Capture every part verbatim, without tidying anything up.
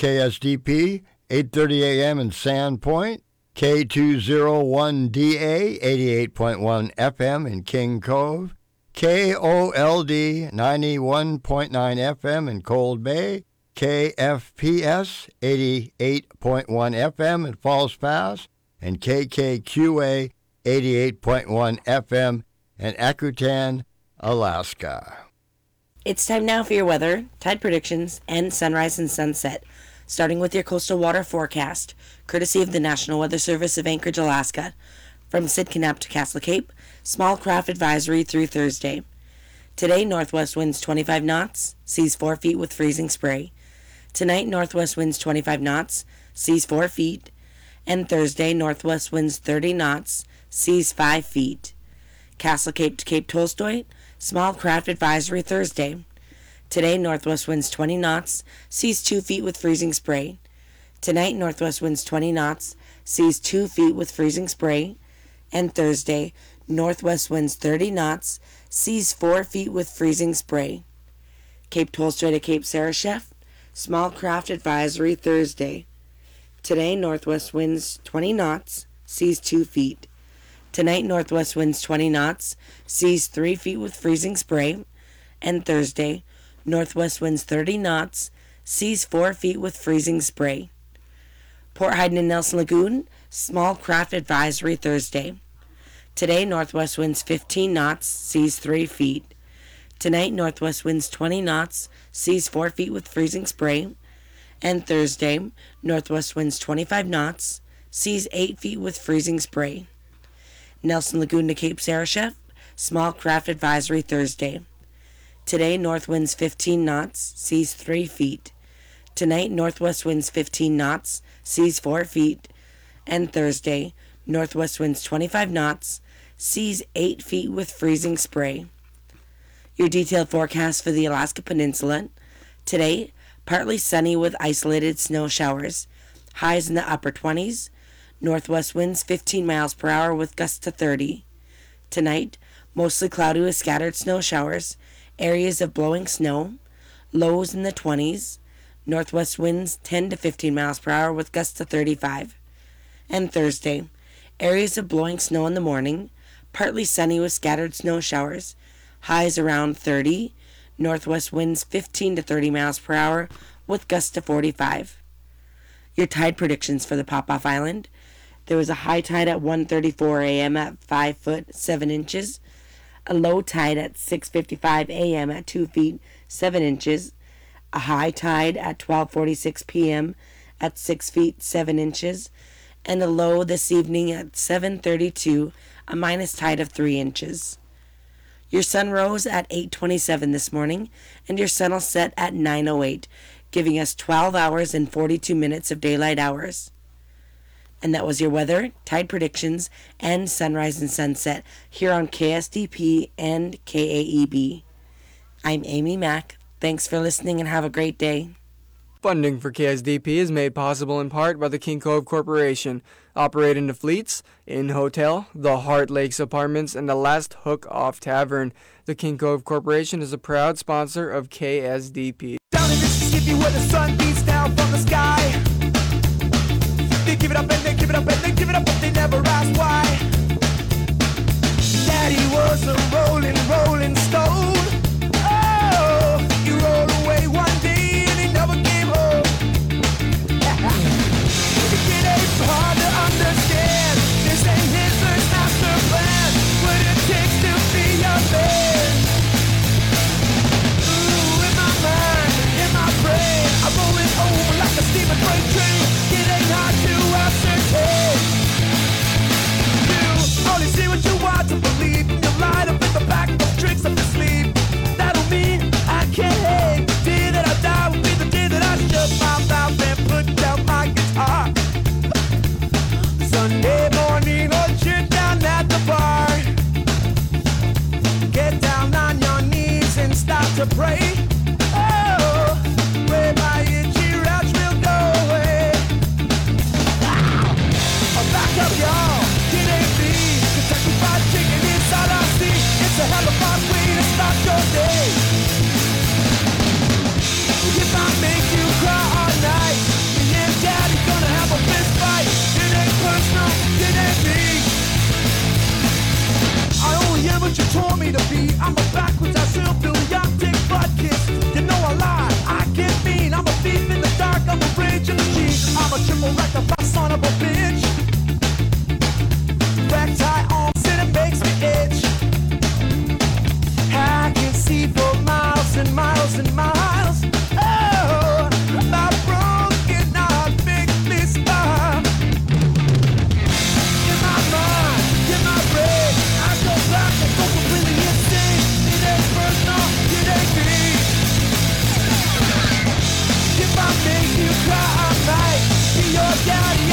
K S D P, eight thirty a.m. in Sandpoint, K two oh one D A, eighty-eight point one F M in King Cove, K O L D, ninety-one point nine F M in Cold Bay, K F P S, eighty-eight point one F M in Falls Pass, and K K Q A, eighty-eight point one F M in Akutan, Alaska. It's time now for your weather, tide predictions, and sunrise and sunset, starting with your coastal water forecast, courtesy of the National Weather Service of Anchorage, Alaska. From Sidcup to Castle Cape, small craft advisory through Thursday. Today, northwest winds twenty-five knots, seas four feet with freezing spray. Tonight, northwest winds twenty-five knots, seas four feet. And Thursday, northwest winds thirty knots, seas five feet. Castle Cape to Cape Tolstoy, small craft advisory Thursday. Today, northwest winds twenty knots, seas two feet with freezing spray. Tonight, northwest winds twenty knots, seas two feet with freezing spray. And Thursday, northwest winds thirty knots, seas four feet with freezing spray. Cape Tolstoy to Cape Sarashef, small craft advisory Thursday. Today, northwest winds twenty knots, seas two feet. Tonight, northwest winds twenty knots, seas three feet with freezing spray. And Thursday, northwest winds thirty knots, seas four feet with freezing spray. Port Heiden and Nelson Lagoon, small craft advisory Thursday. Today, northwest winds fifteen knots, seas three feet. Tonight, northwest winds twenty knots, seas four feet with freezing spray. And Thursday, northwest winds twenty-five knots, seas eight feet with freezing spray. Nelson Lagoon to Cape Sarashef, small craft advisory Thursday. Today, north winds fifteen knots, seas three feet. Tonight, northwest winds fifteen knots, seas four feet. And Thursday, northwest winds twenty-five knots, seas eight feet with freezing spray. Your detailed forecast for the Alaska Peninsula. Today, partly sunny with isolated snow showers. Highs in the upper twenties. Northwest winds fifteen miles per hour with gusts to thirty. Tonight, mostly cloudy with scattered snow showers. Areas of blowing snow. Lows in the twenties. Northwest winds ten to fifteen miles per hour with gusts to thirty-five. And Thursday, areas of blowing snow in the morning. Partly sunny with scattered snow showers. Highs around thirty. Northwest winds fifteen to thirty miles per hour with gusts to forty-five. Your tide predictions for the Pop-Off Island. There was a high tide at one thirty-four a.m. at five foot seven inches. A low tide at six fifty-five a.m. at two feet seven inches. A high tide at twelve forty-six p.m. at six feet seven inches. And a low this evening at seven thirty-two, a minus tide of three inches. Your sun rose at eight twenty-seven this morning, and your sun will set at nine oh eight, giving us twelve hours and forty-two minutes of daylight hours. And that was your weather, tide predictions, and sunrise and sunset here on K S D P and K A E B. I'm Amy Mack. Thanks for listening and have a great day. Funding for K S D P is made possible in part by the King Cove Corporation, operating the Fleets, Inn Hotel, the Heart Lakes Apartments, and the Last Hook Off Tavern. The King Cove Corporation is a proud sponsor of K S D P. Down in Mississippi where the sun beats down from the sky, they give it up and they give it up and they give it up, but they never ask why. Daddy was a rolling, rolling stone. Oh, he rolled away one day and he never came home. It ain't hard to understand. This ain't Hitler's master plan. What it takes to be a man. Ooh, in my mind, in my brain, I'm rolling over like a steaming freight train. It ain't hard to ascertain. You only see what you want to believe. You line up in the back of tricks up your sleeve.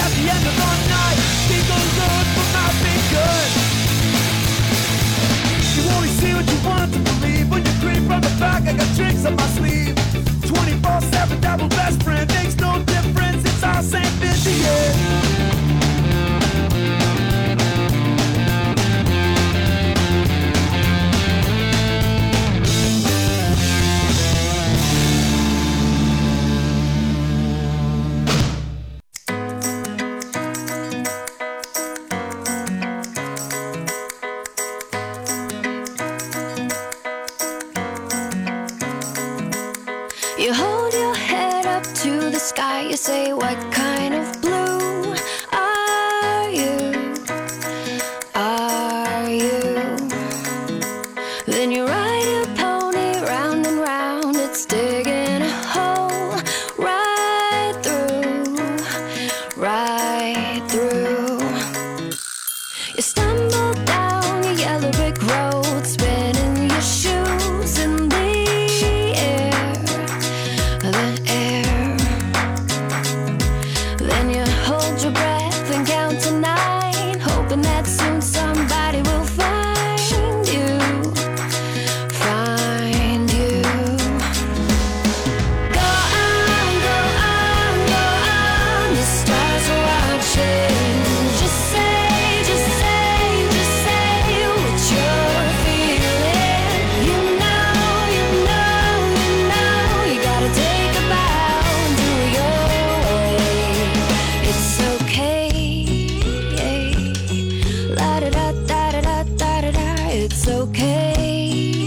at the end of the night. People look but not be good. You only see what you want to believe. When you creep from the back, I got tricks up my sleeve. twenty-four seven double best friend. Makes no difference, it's all same busy, yeah. You hold your head up to the sky. You say, what kind of blue are you? Are you? Then you ride your pony round and round. It's digging a hole right through, right through. You stumble down your yellow brick road, spinning your shoes in the your breath and count to nine, hoping that soon somebody will find you, find you. Go on, go on, go on, the stars are watching. Just say, just say, just say what you're feeling. You know, you know, you know, you gotta take a bow and do your way. It's okay, la da da da da da da da. It's okay,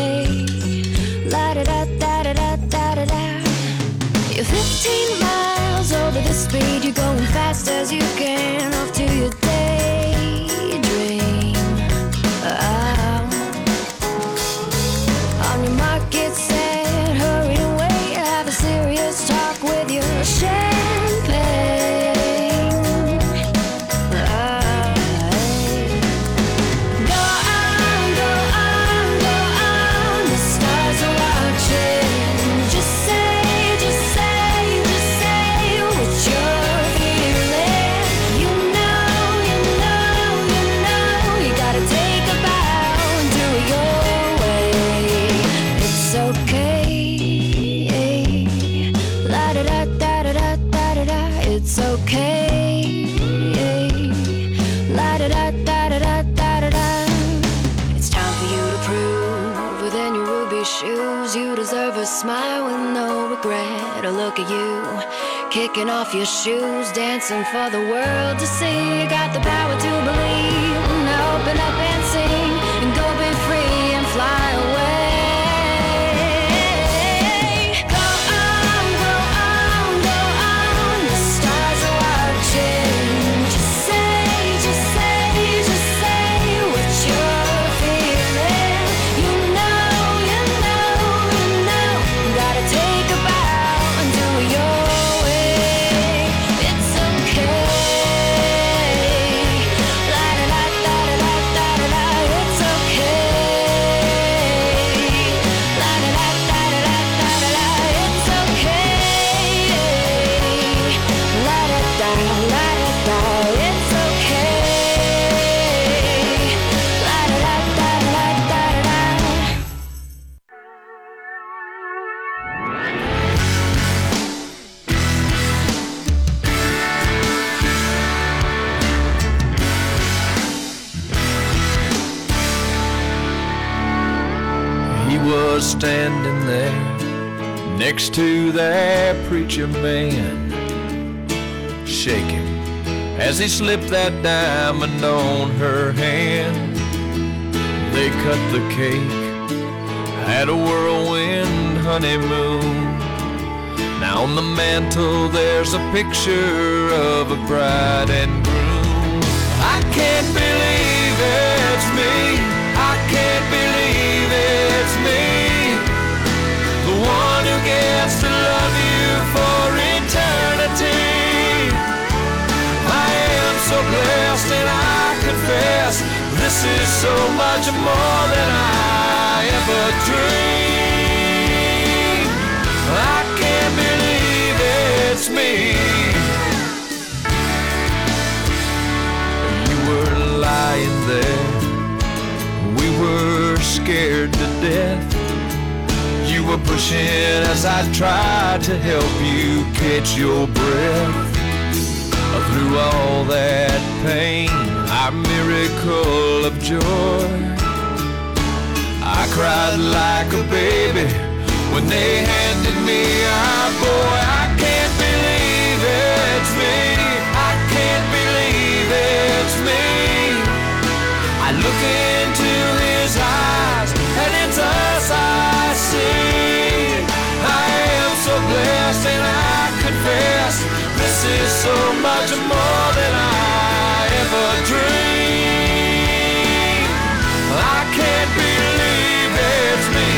la da da da da da da da. You're fifteen miles over the speed. You're going fast as you can off to your daydream. Oh. On your mark, get set, hurry away. Have a serious talk with your champagne. It's okay, la da da da da da da da da. It's time for you to prove within your ruby shoes. You deserve a smile with no regret. A look at you, kicking off your shoes, dancing for the world to see. You got the power to believe. Now open up and sing, and go be free and fly away. Standing there next to that preacher man, shaking as he slipped that diamond on her hand. They cut the cake, had a whirlwind honeymoon. Now on the mantle there's a picture of a bride and groom. I can't believe it's me, I can't believe it's me, the one who gets to love you for eternity. I am so blessed and I confess this is so much more than I ever dreamed. I can't believe it's me. patient as I tried to help you catch your breath. Through all that pain, our miracle of joy, I cried like a baby when they handed me our boy. I can't believe it's me. I can't believe it's me. I look into his eyes and it's us I see. I am so blessed and I confess this is so much more than I ever dreamed. I can't believe it's me.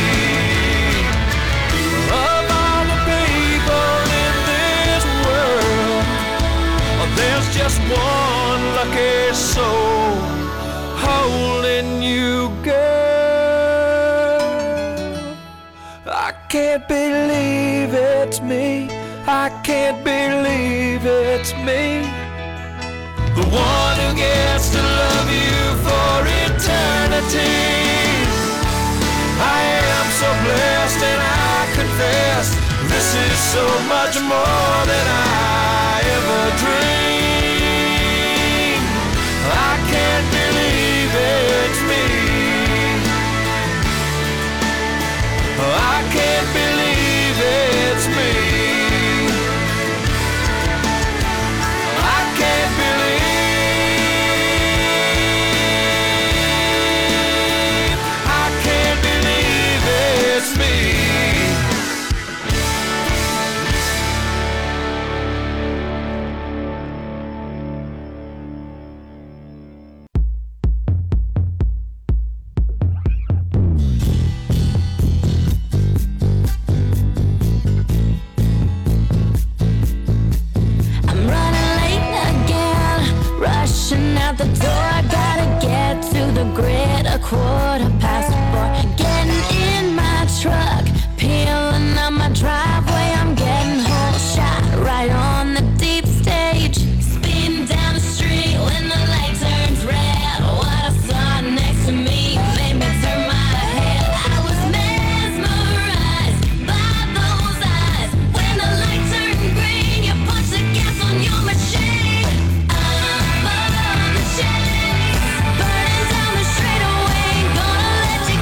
Of all the people in this world, there's just one lucky soul holding you, girl. I can't believe it's me. I can't believe it's me. The one who gets to love you for eternity. I am so blessed and I confess this is so much more than I ever dreamed. I can't believe it's me. I can't believe it's me. Quarter past four, getting in my truck, peeling up my driveway. I'm getting whole shot right on the deep stage, speeding down the street when the light turns red. What I saw next to me made me turn my head. I was mesmerized by those eyes. When the light turned green, you push the gas on your machine. I'm on the chase, burning down the straightaway. Gonna let you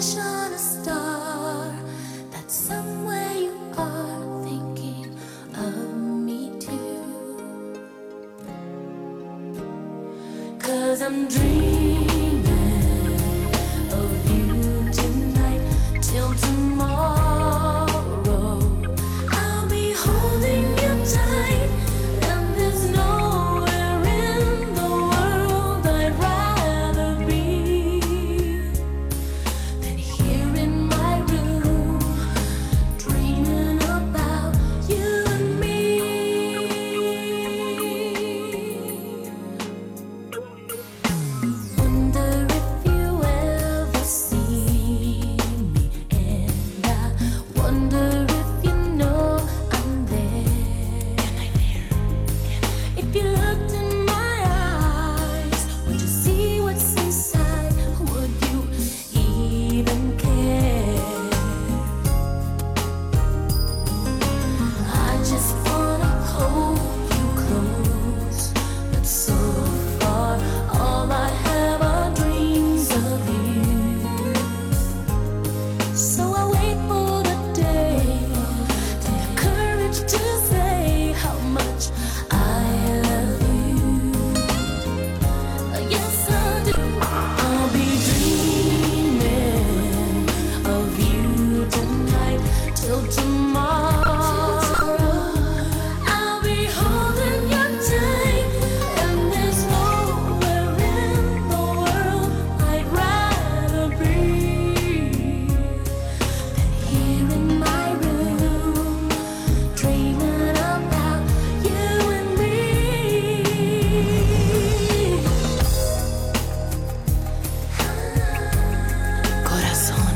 wish on a star that somewhere you are thinking of me too. 'Cause I'm dreaming of you tonight till tomorrow. I'll be holding you tight, and there's nowhere in the world I'd rather be than here in my room, dreaming about you and me. Wonder if you ever see me, and I wonder if you know I'm there. Am I there? If you looked in my eyes, would you see what's inside? Would you even care? I just wanna hold you close, but so far all I have are dreams of you. So I wait for the day to have courage to say how much I love you. Yes, I do. I'll be dreaming of you tonight till tomorrow. I'll be holding you tight, and there's nowhere in the world I'd rather be than here in my room, dreaming about you and me. Corazón,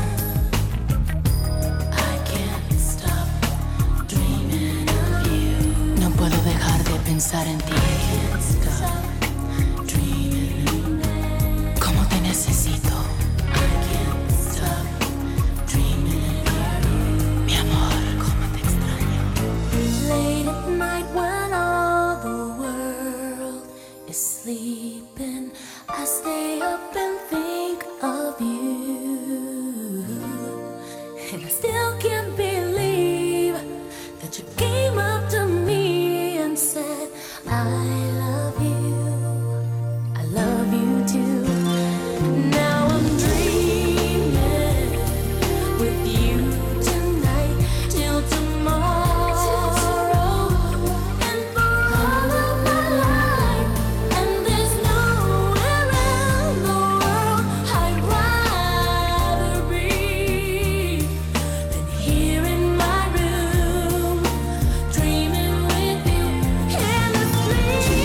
I can't stop dreaming of you. No puedo dejar de pensar en ti. I can't stop dreaming. Cómo te necesito, I can't stop dreaming of you. mi amor. Cómo te extraño. Late at night when all the world is sleeping, I stay up and think of you. And I still can't believe that you came up to me and said, I love you. I love you too. Now I'm dreaming with you tonight till tomorrow, and for all of my life. And there's nowhere in the world I'd rather be than here in my room, dreaming with you endlessly.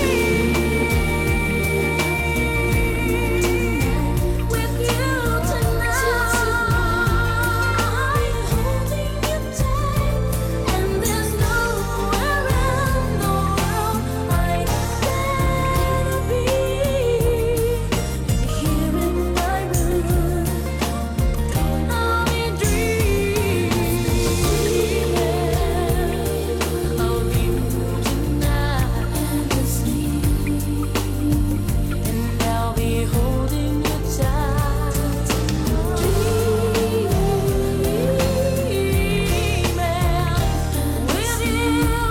With you tonight, holding you tight, and there's nowhere in the world I'd rather be than here in my room. I'll be dreaming of you tonight endlessly, and I'll be holding you tight, dreaming with you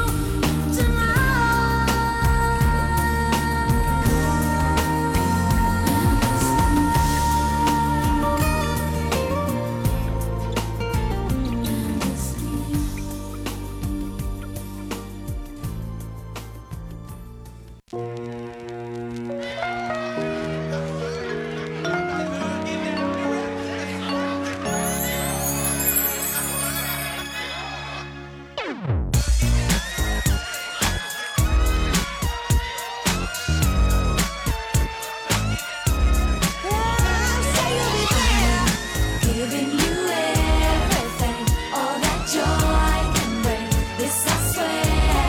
giving you everything, all that joy can bring. This I swear.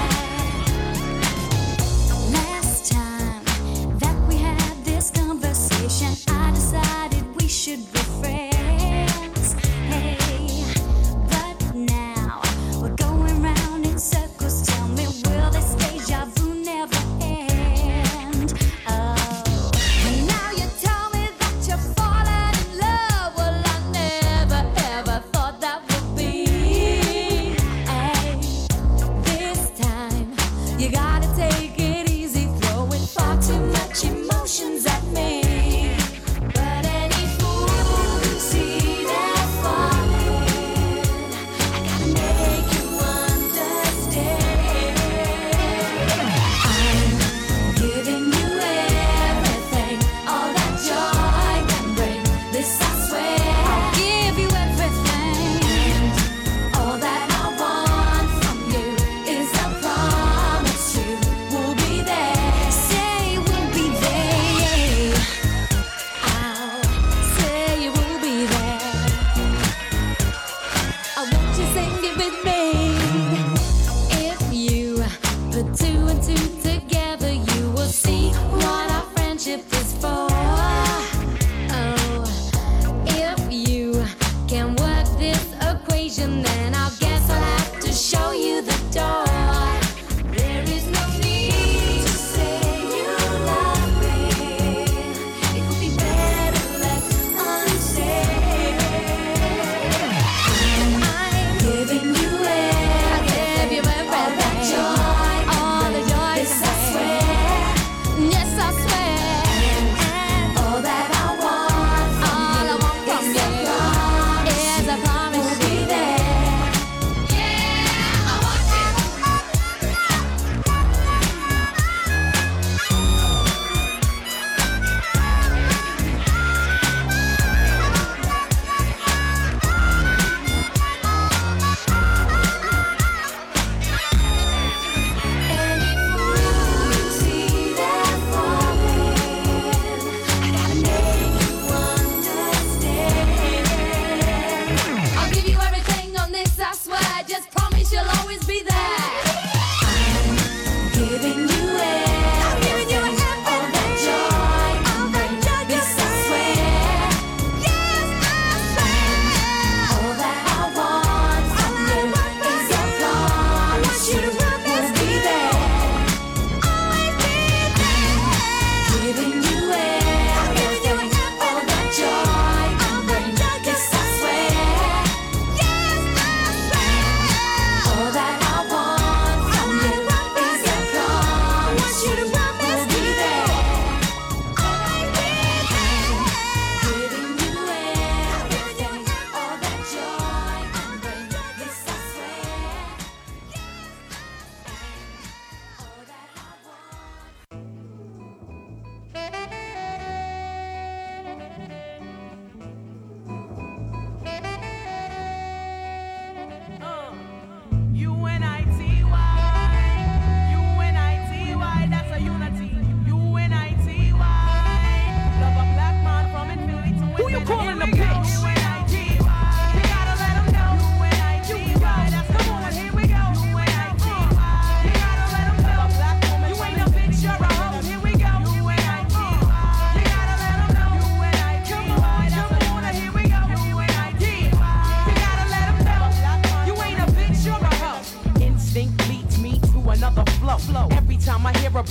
Last time that we had this conversation, I decided we should be friends. Hey, but now we're going round in circles. Tell me, will this deja vu never end? Oh, and now you tell me that you're falling in love. Well, I never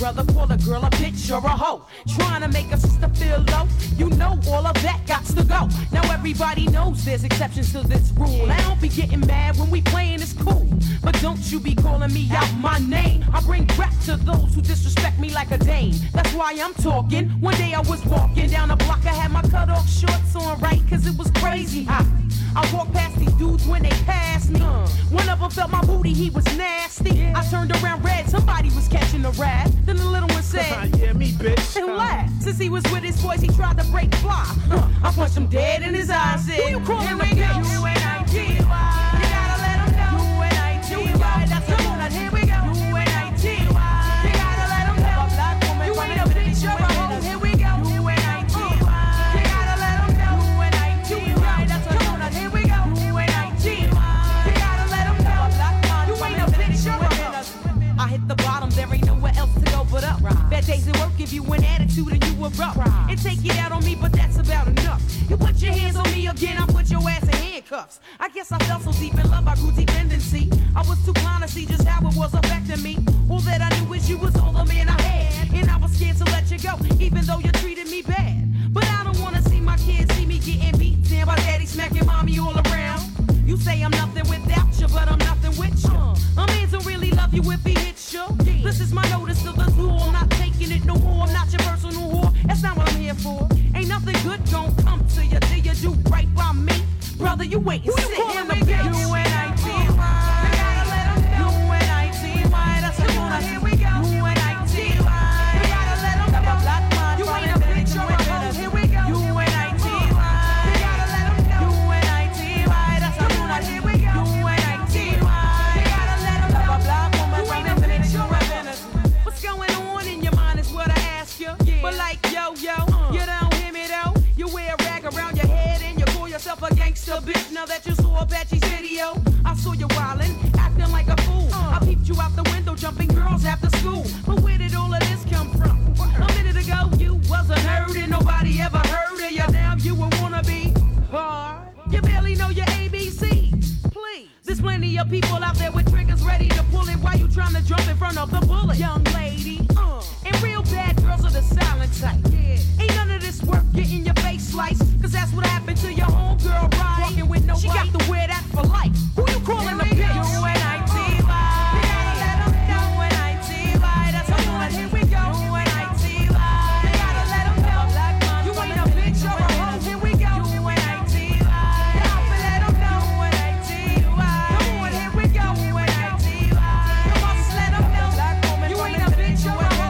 brother call a girl a bitch or a hoe. Trying to make a sister feel low, you know all of that got to go. Now everybody knows there's exceptions to this rule. I don't be getting mad when we playing, it's cool. But don't you be calling me out my name. I bring rap to those who disrespect me like a dame. That's why I'm talking. One day I was walking down the block, I had my cut off shorts on, right? Cause it was crazy hot. I walked past these dudes when they passed me. One of them felt my booty, he was nasty. I turned around red, somebody was catching a rat. Then the little one said, yeah, me, bitch. And laughed. Since he was with his boys, he tried to break fly. Uh, I punched him dead in his eyes. Said, who you calling a bitch? U N I T Y. You gotta let him know. U N I T Y. That's the one. Here we go. U N I T Y. You gotta let him know. A black woman. You ain't a bitch, you're a hoe. Here we go. U N I T Y. You gotta let him know. U N I T Y. That's the one. Here we go. U N I T Y. You gotta let him know. A black man. You ain't a bitch, you're a hoe. I hit the bottom, there ain't nowhere else to go but up. Right. Bad days at work give you an attitude and you erupt. Right. It take it out on me, but that's about enough. You put your hands on me again, I put your ass in handcuffs. I guess I fell so deep in love, I grew dependency. I was too blind to see just how it was affecting me. All that I knew is you was all the man I had, and I was scared to let you go, even though you treated me bad. But I don't wanna see my kids see me getting beat down by daddy smacking mommy all around. You say I'm nothing without you, but I'm nothing with you. A man don't really love you if he hits you. This is my notice to the door. I'm not taking it no more. I'm not your personal whore. That's not what I'm here for. Ain't nothing good gon' come to you till you do right by me. Brother, you wait and sit in the bitch. U N I T Y. You gotta let 'em know. U N I T Y. That's the one. Here we go. U N I T Y. You gotta let 'em know. You ain't a bitch or a hoe. Here we go. U N I T Y. You gotta let 'em know. U N I T Y. That's the one. Here we go. U N I T Y. You gotta let 'em know. You ain't a bitch or a hoe. What's going on in your mind is what I ask you. But like yo yo, you don't hear me though. You wear a rag around your head and you call yourself a gangster bitch. Now that you saw Apache's video, I saw you wildin', acting like a fool. I peeped you out the window, jumping girls after school. But where did all of this come from? A minute ago you wasn't heard and nobody ever heard of you. Now you a wannabe hard. You barely know your A B Cs. Please, there's plenty of people out there with triggers ready to pull it while you trying to jump in front of the bullet. Young lady, uh, and real bad girls are the silent type. Yeah. Ain't none of this work getting your face sliced, cause that's what happened to your homegirl, right? Walking with no She got to wear that for life. Who you calling a bitch? U N I T Y. You gotta let 'em know. U N I T Y. That's the one. Here we go. U N I T Y. You gotta let 'em know. You ain't a bitch or a hoe. Here we go. U N I T Y. You gotta let 'em know. U N I T Y. Come on, here we go. U N I T Y. Come on, just let 'em know. You ain't a bitch or a hoe.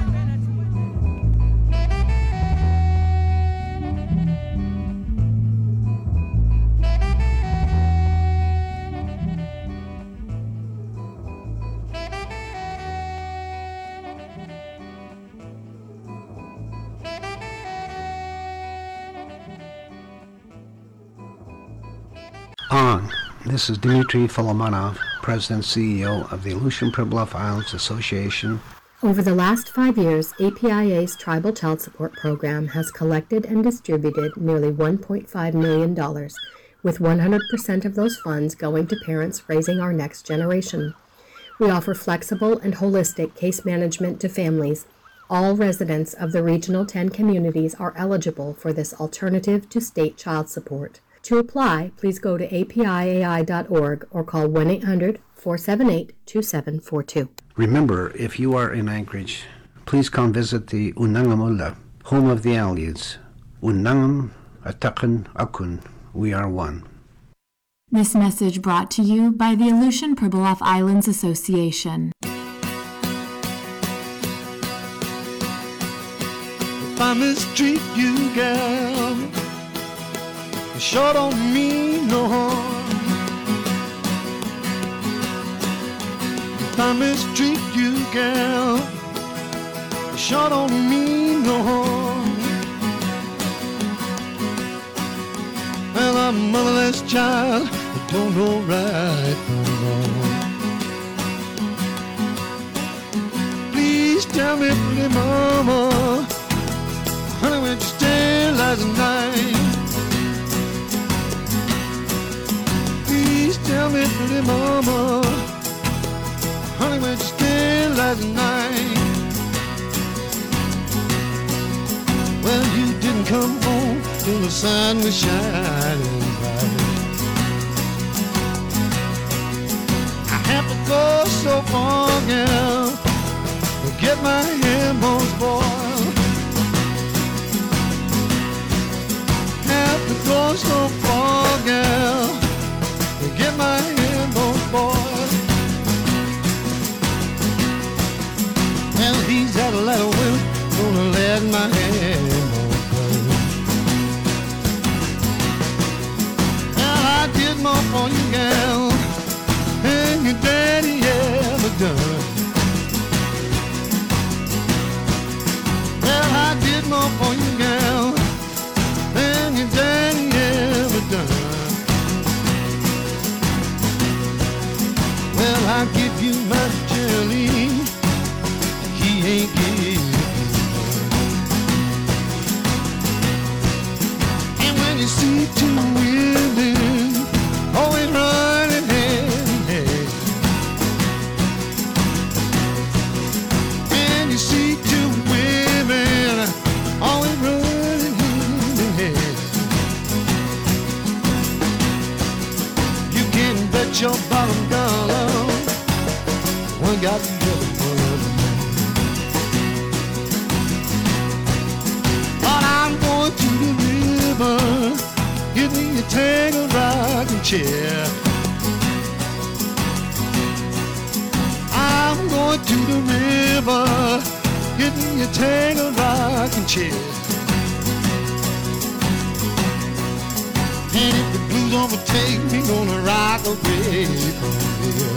On. This is Dmitry Folomonov, President and C E O of the Aleutian Pribilof Islands Association. Over the last five years, A P I A's Tribal Child Support Program has collected and distributed nearly one point five million dollars, with one hundred percent of those funds going to parents raising our next generation. We offer flexible and holistic case management to families. All residents of the Regional ten communities are eligible for this alternative to state child support. To apply, please go to A P I A I dot org or call one eight hundred, four seven eight, two seven four two. Remember, if you are in Anchorage, please come visit the Unangamula, home of the Aleuts. Unangam, Atakan, Akun, we are one. This message brought to you by the Aleutian Pribilof Islands Association. If I mistreat you, girl, you sure don't mean no harm. If I mistreat you, girl, you sure don't mean no harm. Well, I'm a motherless child, I don't know right from wrong. Please tell me, pretty mama, honey, where'd you stay last night? Please tell me, pretty mama, honey, where'd you stay last night? didn't come home till the sun was shining bright. I have to go so far, girl, to get my ham bones boiled. Have to go so far, girl, to get my ham bones boiled. Well, he's got a lot of will, gonna let my ham bones burn. Well, I did more for you, girl, than your daddy ever done. Well, I did more for you, girl, than your daddy ever done. Well, I give you my jelly, he ain't give you none. And when you see two women always running hand in hand, and you see two women always running hand in hand, you can bet your bottom dollar one got the other one. But I'm going to the river, get me a tangled rocking chair. I'm going to the river, get me a tangled rocking chair. And if the blues overtake me, gonna rock away from here.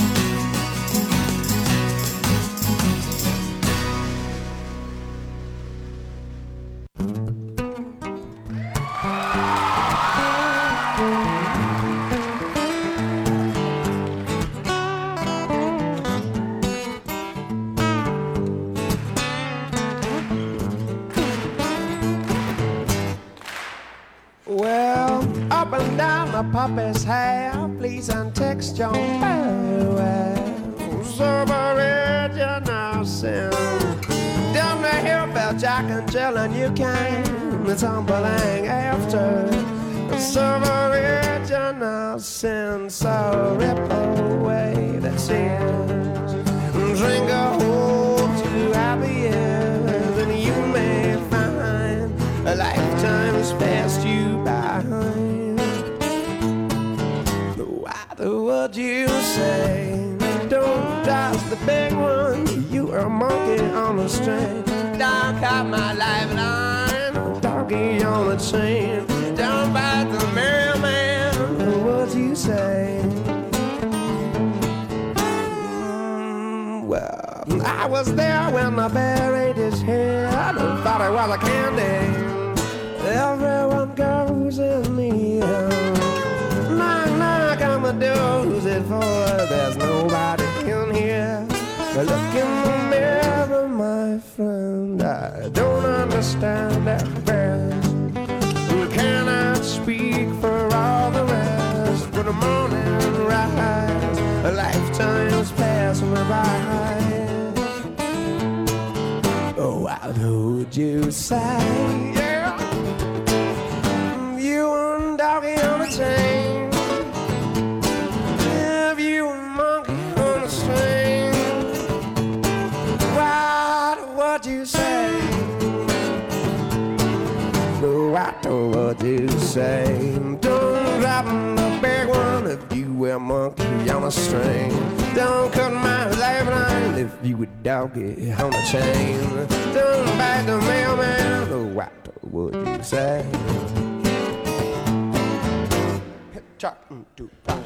Well, up and down the puppy's hair, please untext your farewell. Serve a original sin. Down the hill, Bell Jack and Jill, and you came tumbling after. Serve a original sin, so rip away the tears. Drink a whole two happy years, and you may find a lifetime's passed you by. What would you say? Don't dodge the big one. You are a monkey on a string. Don't cut my lifeline. Doggy on a chain. Don't bite the mailman. What would you say? Mm, well, I was there when I buried his head. I thought it was a candy. Everyone goes in the end. Knock, knock on the door, who's it for? There's nobody in here. Look in the mirror, my friend. I don't understand at best. We cannot speak for all the rest. When the morning rise, a lifetime's passing by. Oh, what would you say? Yeah. You and doggy on a chain. If you a monkey on a string, what would you say? What would you say? Don't drop the big one if you were a monkey on a string. Don't cut my lifeline if you were doggy on a chain. Don't bite the mailman. What would you say? Chop, do, pop,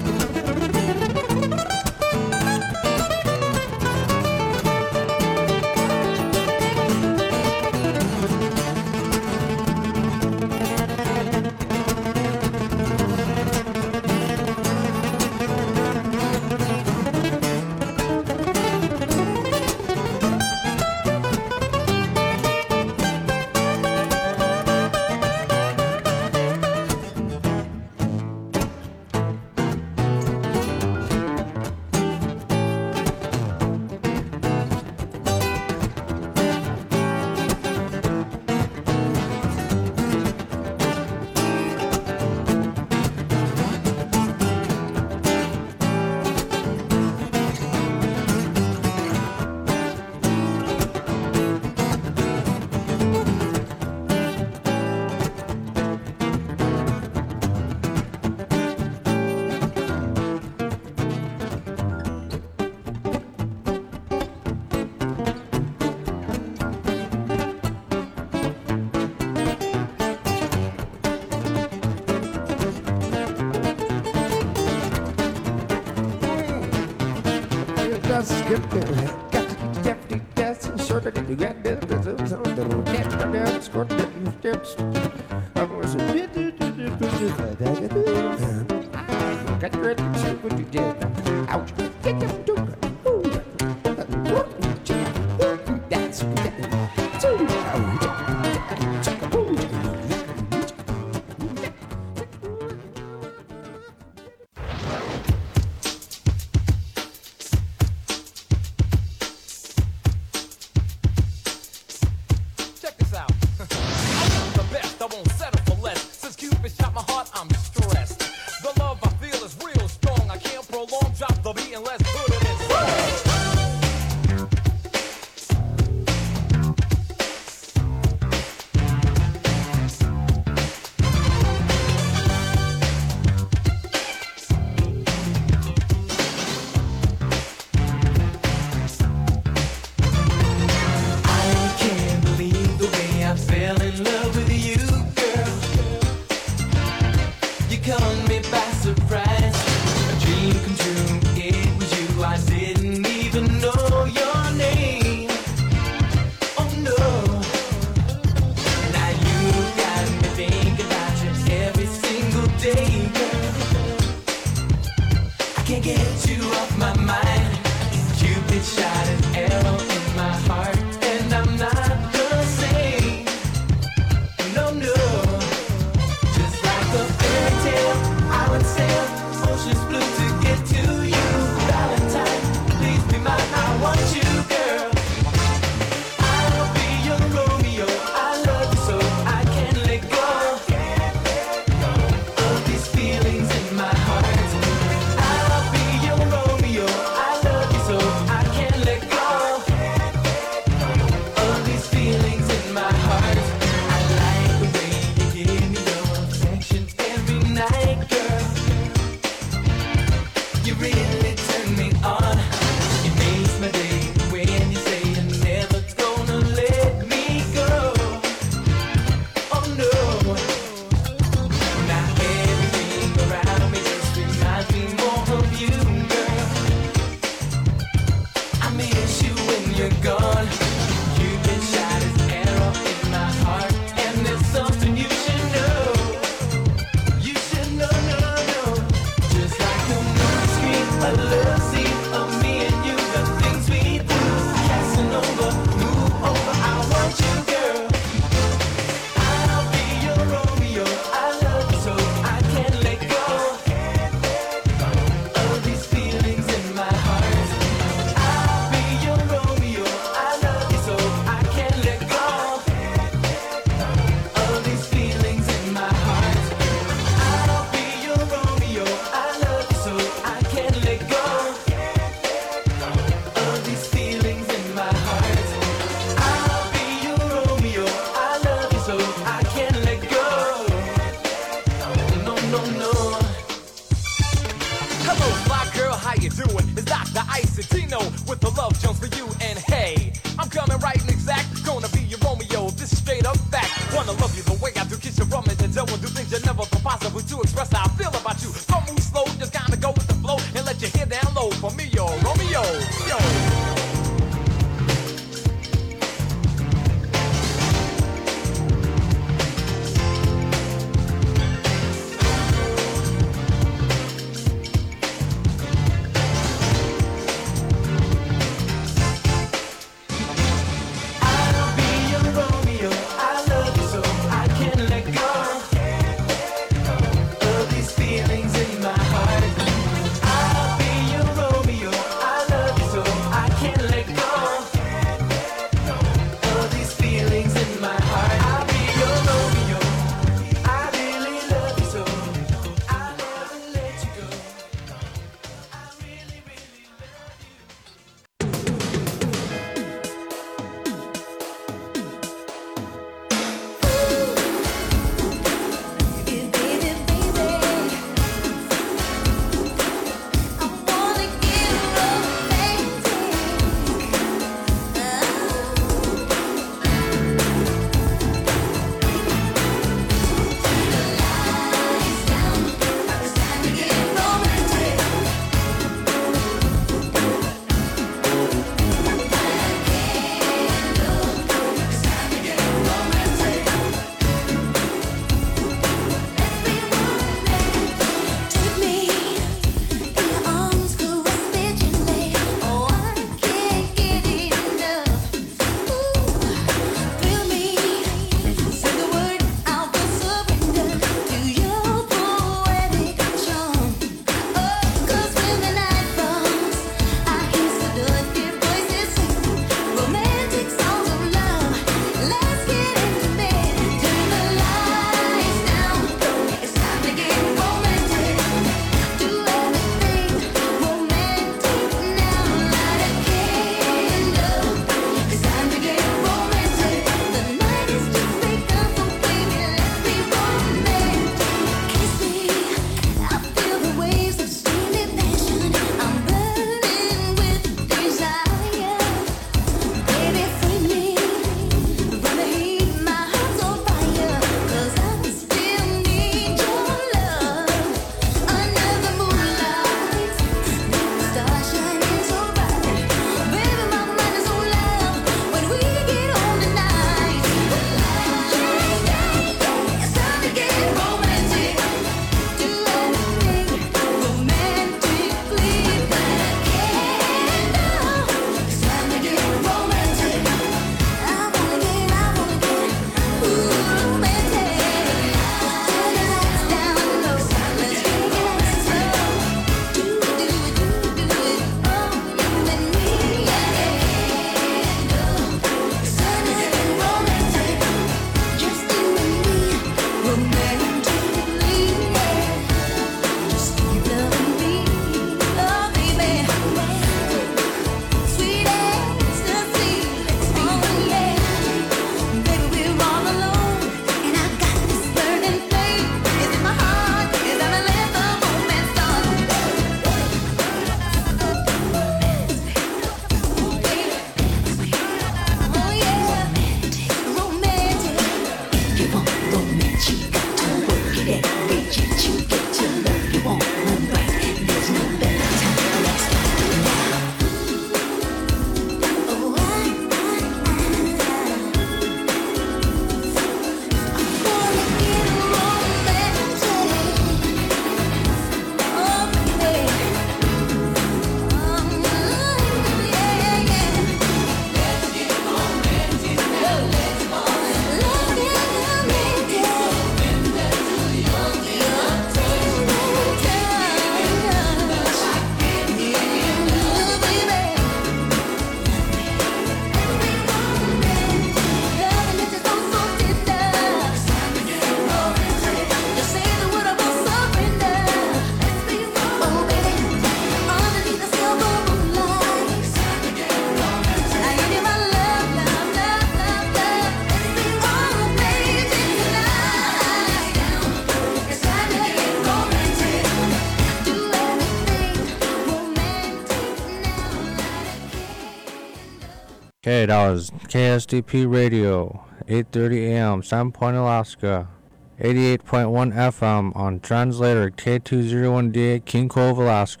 Okay, that was K S D P Radio, eight thirty a m, Sandpoint, Alaska. eighty-eight point one F M on translator K two oh one D A, King Cove, Alaska.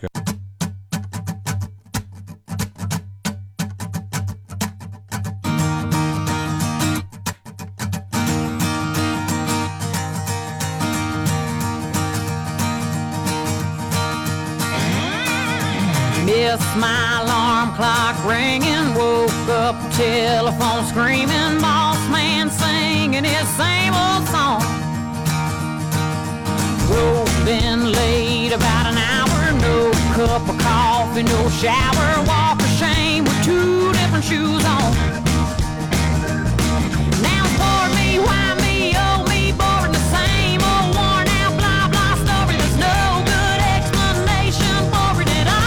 Missed my alarm clock ringing, woke up, telephone screaming, boss man singing his same old song. Rolled in late about an hour, no cup of coffee, no shower, walk of shame with two different shoes on. Now for me, why me, oh me, boring the same old worn out blah blah story. There's no good explanation for it at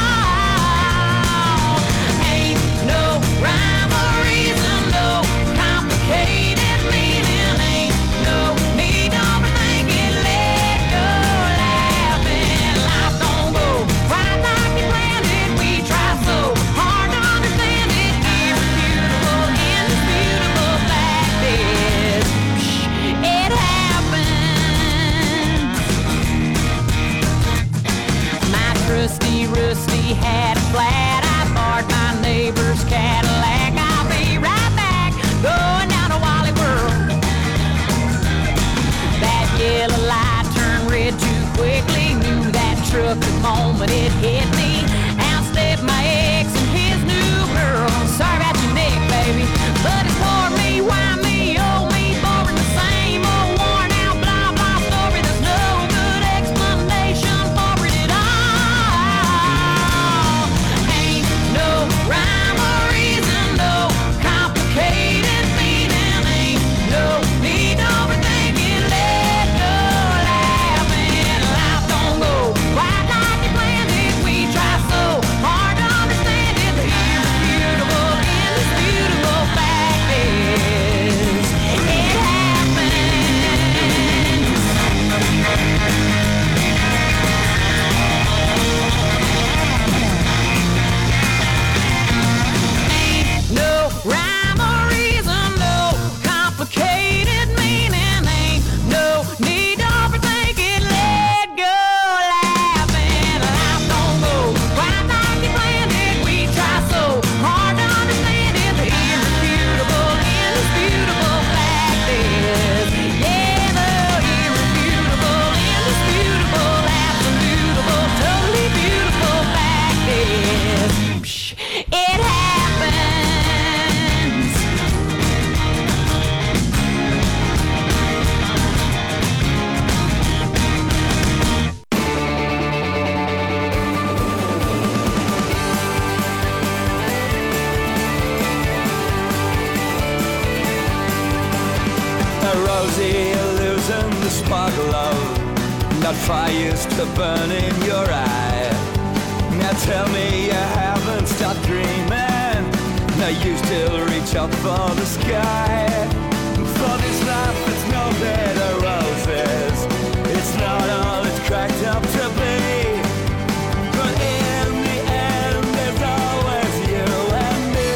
all. Ain't no rhyme or reason, no complicated meaning, ain't no need to overthink it. Let go, laughing, life don't go quite like we planned it. We try so hard to understand it. Irrefutable, indisputable fact is, it happens. My trusty rusty had a flat. I borrowed my neighbor's Cadillac. I'll be right back, going down to Wally World. That yellow light turned red too quickly. Knew that truck the moment it hit me. Outstepped my ex and his new girl. Sorry about your neck, baby, but it's for me, why me, oh me, boring the same old worn out blah blah story. There's no good explanation for it at all. Ain't no rhyme or reason, no complicated meaning, ain't no need to overthink it. Let go, laughing, life don't go quite like you planned it. We try so hard to understand it. The irrefutable, indisputable fact is, it happens. Ain't no rhyme or reason, no complicated meaning, ain't no need to overthink it. Let go, laughing, life don't go quite like you planned it. We try so hard to understand it. The irrefutable, indisputable fact is, yeah, the irrefutable, indisputable, absolutable, totally beautiful fact is, it happens. Rosie, you're losing the sparkle of that fire to burn in your eye. Now tell me you haven't stopped dreaming. Now you still reach up for the sky. For this life it's no bed of roses. It's not all it's cracked up to be. But in the end there's always you and me.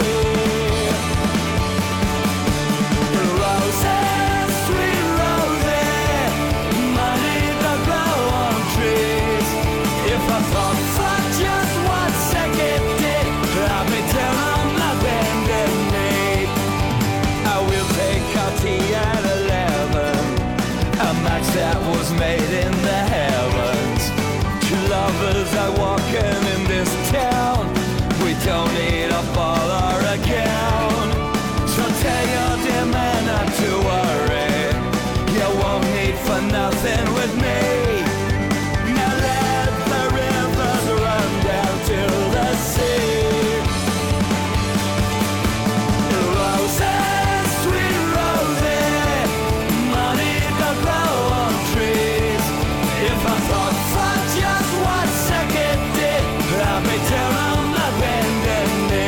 Roses, sweet roses, money that grow on trees. If I thought for just one second did drop me down on my bended knee, I will take a tea at eleven, a match that was made in the heavens. Two lovers are walking in this town. We don't need a ball or a gown. So tell your dear man not to worry. You won't need for nothing with me. Now let the rivers run down to the sea. Roses, sweet roses, money that grow on trees. If I thought for just one second did, I'd be down on my bended knee.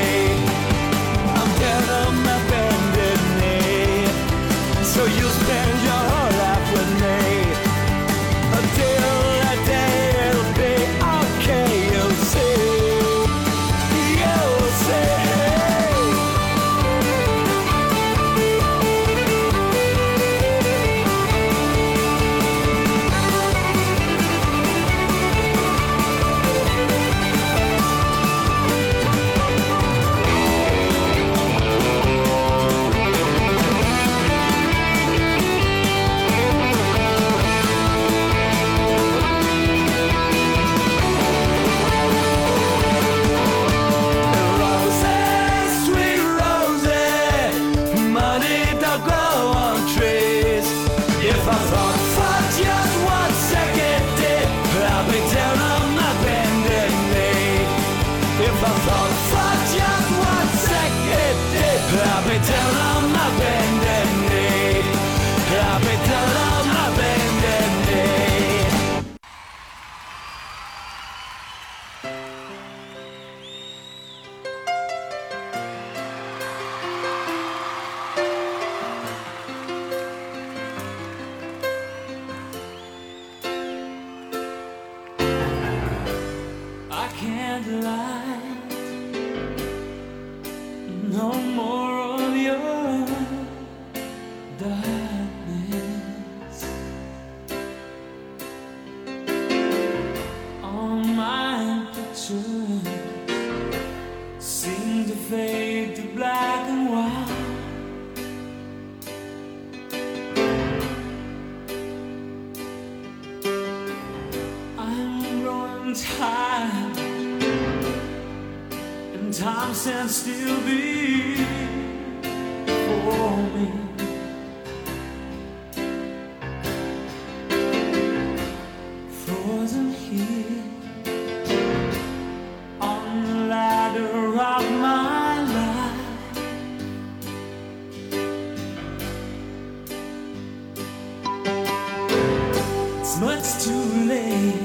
light. No more of your darkness. All my pictures seem to fade to black and white. Time and time stands still before me. Frozen here on the ladder of my life. It's much too late.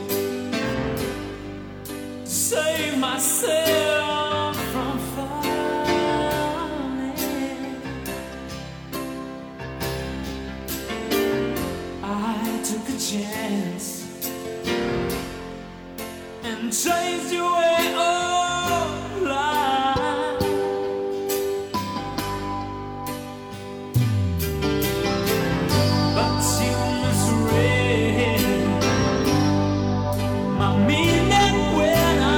Save myself from falling. I took a chance and chased you away all life. But you misread my meaning when I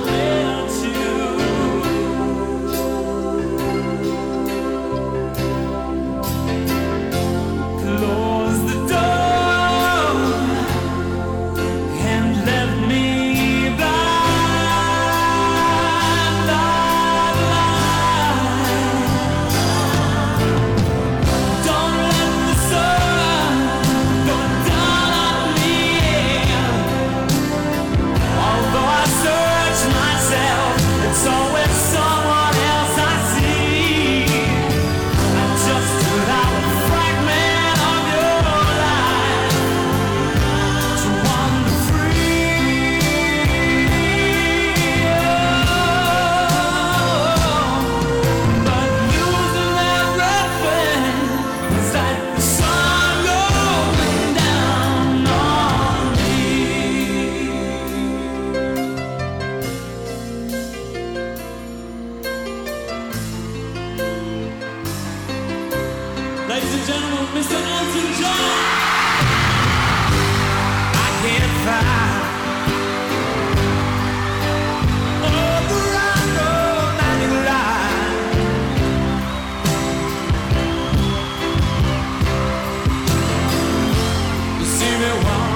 ladies and gentlemen, Mister Elton John. I can't find all the rock romantic line. You see me once.